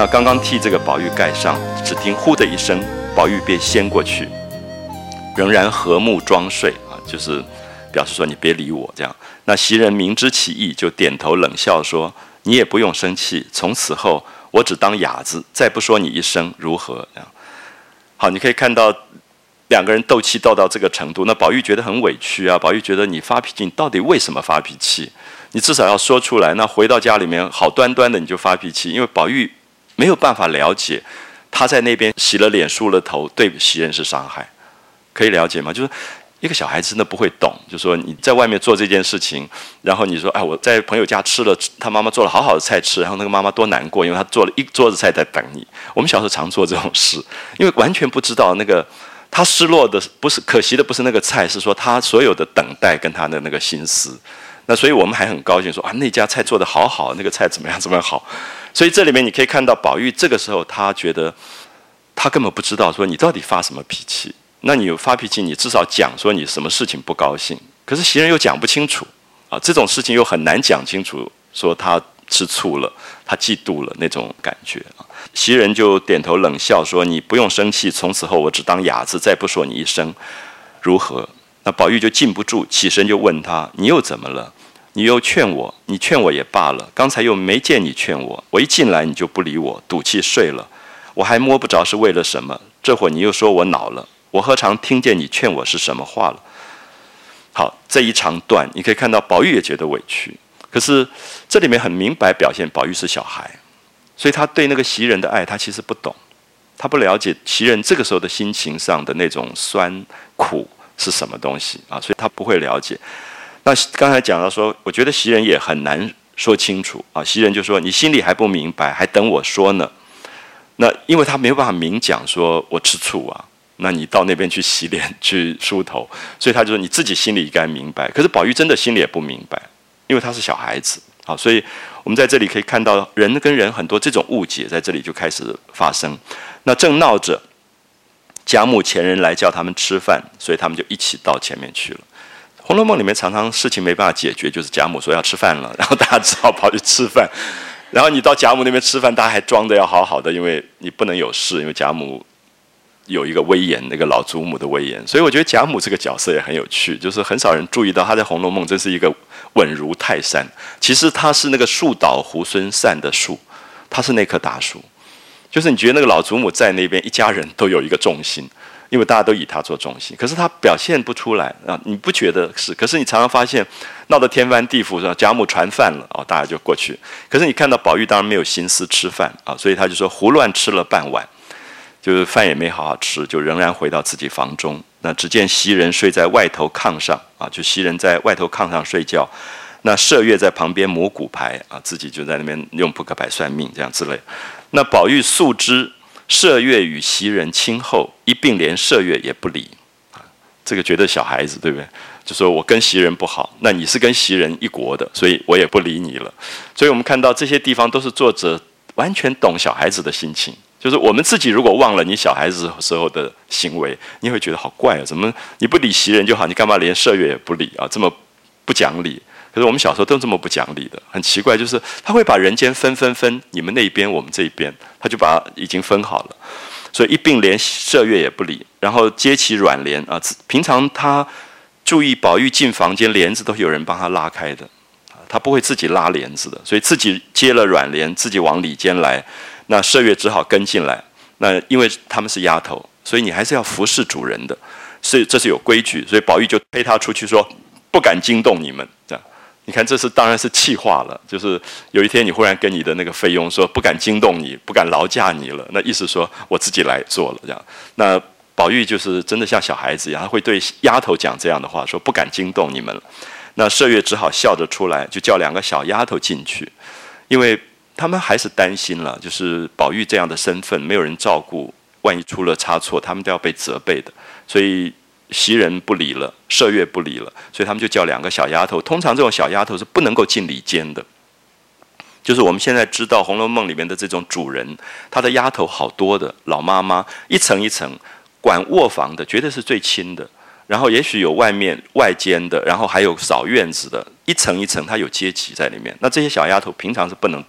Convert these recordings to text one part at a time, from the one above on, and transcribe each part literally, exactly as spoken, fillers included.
那刚刚替这个宝玉盖上，只听呼的一声，宝玉便掀过去，仍然和睦装睡啊，就是表示说你别理我这样。那袭人明知其意，就点头冷笑说：“你也不用生气，从此后我只当哑子，再不说你一声，如何？”这样。好，你可以看到两个人斗气斗到这个程度，那宝玉觉得很委屈啊。宝玉觉得你发脾气，你到底为什么发脾气？你至少要说出来。那回到家里面，好端端的你就发脾气，因为宝玉没有办法了解他在那边洗了脸梳了头，对袭人是伤害，可以了解吗？就是一个小孩子真的不会懂，就说你在外面做这件事情，然后你说哎，我在朋友家吃了他妈妈做了好好的菜吃，然后那个妈妈多难过，因为她做了一桌子菜在等你。我们小时候常做这种事，因为完全不知道那个他失落的不是可惜的不是那个菜，是说他所有的等待跟他的那个心思。那所以我们还很高兴说啊，那家菜做得好好，那个菜怎么样怎么样好。所以这里面你可以看到宝玉这个时候他觉得他根本不知道说你到底发什么脾气。那你有发脾气，你至少讲说你什么事情不高兴。可是袭人又讲不清楚啊，这种事情又很难讲清楚，说他吃醋了，他嫉妒了那种感觉啊。袭人就点头冷笑说：“你不用生气，从此后我只当哑子，再不说你一声，如何？”那宝玉就禁不住，起身就问他：“你又怎么了？你又劝我，你劝我也罢了，刚才又没见你劝我，我一进来你就不理我，赌气睡了，我还摸不着是为了什么。这会儿你又说我恼了。我何尝听见你劝我是什么话了？”好，这一长段你可以看到宝玉也觉得委屈，可是这里面很明白表现宝玉是小孩，所以他对那个袭人的爱他其实不懂，他不了解袭人这个时候的心情上的那种酸苦是什么东西啊，所以他不会了解。那刚才讲到说，我觉得袭人也很难说清楚啊。袭人就说：“你心里还不明白，还等我说呢。”那因为他没有办法明讲说我吃醋啊，那你到那边去洗脸去梳头，所以他就说你自己心里应该明白。可是宝玉真的心里也不明白，因为他是小孩子啊，所以我们在这里可以看到人跟人很多这种误解在这里就开始发生。那正闹着，贾母前人来叫他们吃饭，所以他们就一起到前面去了。《红楼梦》里面常常事情没办法解决，就是贾母说要吃饭了，然后大家只好跑去吃饭。然后你到贾母那边吃饭，大家还装得要好好的，因为你不能有事，因为贾母有一个威严，那个老祖母的威严。所以我觉得贾母这个角色也很有趣，就是很少人注意到她在《红楼梦》真是一个稳如泰山。其实她是那个树倒猢狲散的树，她是那棵大树。就是你觉得那个老祖母在那边，一家人都有一个重心，因为大家都以她做重心，可是她表现不出来啊，你不觉得是？可是你常常发现闹得天翻地覆，说贾母传饭了哦，大家就过去。可是你看到宝玉当然没有心思吃饭啊，所以他就说胡乱吃了半碗，就是饭也没好好吃，就仍然回到自己房中。那只见袭人睡在外头炕上啊，就袭人在外头炕上睡觉。那麝月在旁边磨骨牌啊，自己就在那边用扑克牌算命这样之类。那宝玉素知麝月与袭人亲厚，一并连麝月也不理啊，这个觉得小孩子对不对？就说我跟袭人不好，那你是跟袭人一国的，所以我也不理你了。所以我们看到这些地方都是作者完全懂小孩子的心情。就是我们自己如果忘了你小孩子时候的行为，你会觉得好怪啊，怎么你不理袭人就好，你干嘛连麝月也不理啊？这么不讲理。可是我们小时候都这么不讲理的，很奇怪，就是他会把人间分分分，你们那一边，我们这一边，他就把已经分好了，所以一并连麝月也不理，然后接起软帘啊。平常他注意宝玉进房间，帘子都有人帮他拉开的，他不会自己拉帘子的，所以自己接了软帘，自己往里间来。那麝月只好跟进来。那因为他们是丫头，所以你还是要服侍主人的，所以这是有规矩，所以宝玉就推他出去说，不敢惊动你们，这样。你看，这是当然是气话了。就是有一天你忽然跟你的那个菲佣说，不敢惊动你，不敢劳驾你了，那意思说我自己来做了这样。那宝玉就是真的像小孩子一样，他会对丫头讲这样的话，说不敢惊动你们了。那麝月只好笑着出来，就叫两个小丫头进去，因为他们还是担心了，就是宝玉这样的身份没有人照顾，万一出了差错，他们都要被责备的，所以袭人不理了，麝月不理了，所以他们就叫两个小丫头。通常这种小丫头是不能够进里间的，就是我们现在知道《红楼梦》里面的这种主人，他的丫头好多的，老妈妈一层一层，管卧房的绝对是最亲的，然后也许有外面外间的，然后还有扫院子的，一层一层它有阶级在里面。那这些小丫头平常是不能到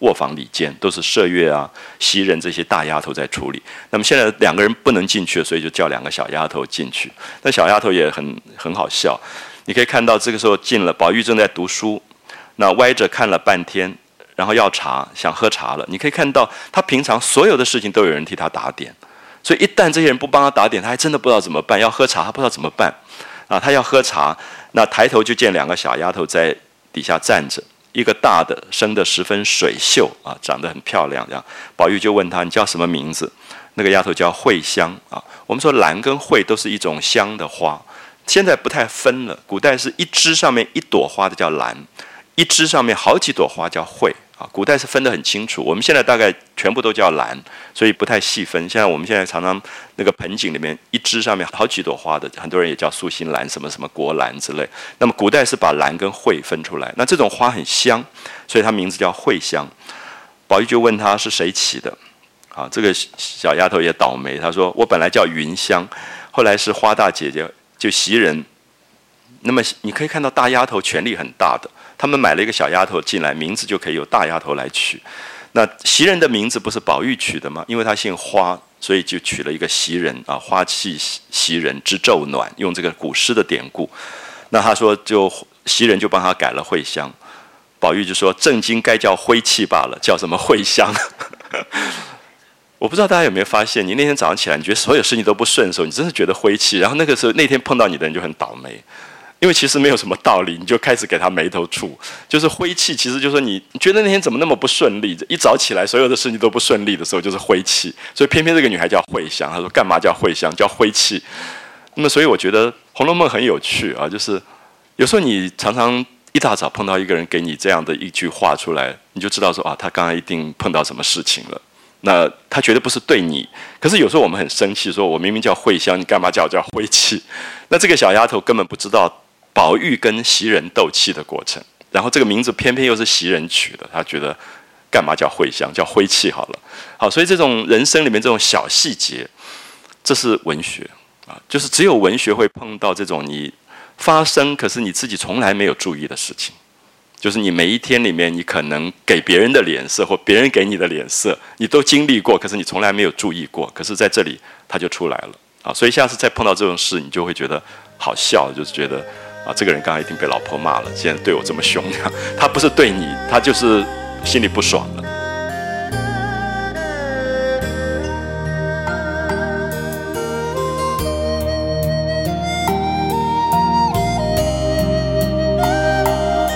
卧房里间，都是麝月啊、袭人这些大丫头在处理。那么现在两个人不能进去，所以就叫两个小丫头进去。那小丫头也很很好笑，你可以看到这个时候进了，宝玉正在读书，那歪着看了半天，然后要茶，想喝茶了。你可以看到他平常所有的事情都有人替他打点，所以一旦这些人不帮他打点，他还真的不知道怎么办。要喝茶，他不知道怎么办啊！他要喝茶，那抬头就见两个小丫头在底下站着，一个大的生得十分水秀啊，长得很漂亮。这样，宝玉就问他：“你叫什么名字？”那个丫头叫蕙香啊。我们说兰跟蕙都是一种香的花，现在不太分了。古代是一枝上面一朵花的叫兰，一枝上面好几朵花叫蕙啊。古代是分得很清楚，我们现在大概全部都叫兰，所以不太细分。现在我们现在常常那个盆景里面一枝上面好几朵花的，很多人也叫素心兰、什么什么国兰之类。那么古代是把兰跟蕙分出来，那这种花很香，所以它名字叫蕙香。宝玉就问他是谁起的。啊，这个小丫头也倒霉，她说：“我本来叫云香，后来是花大姐姐就袭人。”那么你可以看到大丫头权力很大的，他们买了一个小丫头进来，名字就可以由大丫头来取。那袭人的名字不是宝玉取的吗？因为她姓花，所以就取了一个袭人啊，花气袭人之昼暖，用这个古诗的典故。那他说就袭人就帮他改了蕙香，宝玉就说正经该叫灰气罢了，叫什么蕙香？我不知道大家有没有发现，你那天早上起来，你觉得所有事情都不顺的时候，你真是觉得晦气。然后那个时候，那天碰到你的人就很倒霉，因为其实没有什么道理，你就开始给他眉头蹙，就是晦气。其实就是说你觉得那天怎么那么不顺利，一早起来所有的事情都不顺利的时候，就是晦气。所以偏偏这个女孩叫蕙香，她说干嘛叫蕙香？叫晦气。那么所以我觉得《红楼梦》很有趣啊，就是有时候你常常一大早碰到一个人给你这样的一句话出来，你就知道说啊，他刚刚一定碰到什么事情了。那他绝对不是对你，可是有时候我们很生气，说我明明叫蕙香，你干嘛叫我叫晦气？那这个小丫头根本不知道宝玉跟袭人斗气的过程，然后这个名字偏偏又是袭人取的，她觉得干嘛叫蕙香，叫晦气好了。好，所以这种人生里面这种小细节，这是文学啊，就是只有文学会碰到这种你发生，可是你自己从来没有注意的事情。就是你每一天里面，你可能给别人的脸色或别人给你的脸色，你都经历过，可是你从来没有注意过。可是在这里，它就出来了啊！所以下次再碰到这种事，你就会觉得好笑，就是觉得啊，这个人刚刚一定被老婆骂了，现在对我这么凶，他不是对你，他就是心里不爽了。